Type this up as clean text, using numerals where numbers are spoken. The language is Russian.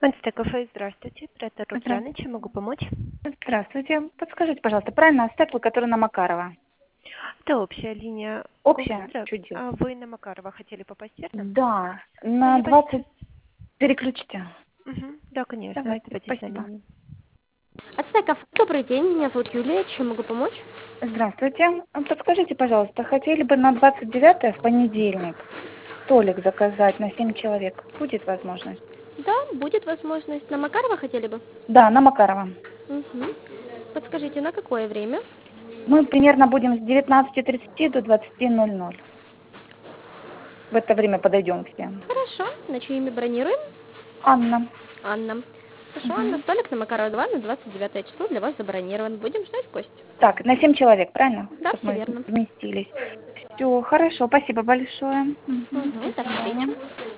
Альста кафе, здравствуйте. Оператор Здра- Рукьяна, чем могу помочь? Здравствуйте. Подскажите, пожалуйста, правильно стекло, которое на Макарова? Это общая линия Общая? колл-центра. Чудес. А вы на Макарова хотели попасть, верно? Да, Ну, на я вас 20 сейчас... переключите. Да, конечно. Давайте, Оставайтесь на спасибо. линии. Ацтеков, добрый день, меня зовут Юлия, чем могу помочь? Здравствуйте. Подскажите, пожалуйста, хотели бы на 29 в понедельник столик заказать на 7 человек? Будет возможность? Да, будет возможность. На Макарова хотели бы? Да, на Макарова. Угу. Подскажите, на какое время? Мы примерно будем с 19:30 до 20:00. В это время подойдем к всем. Хорошо, на чье имя бронируем? Анна. Анна. Хорошо, Анна, Мгм. столик на Макарова 2 на 29 число для вас забронирован. Будем ждать в гости. Так, на 7 человек, правильно? Да, Чтобы все мы верно. вместились. Все, хорошо, спасибо большое. Мгм. Угу, До до свидания. встречи.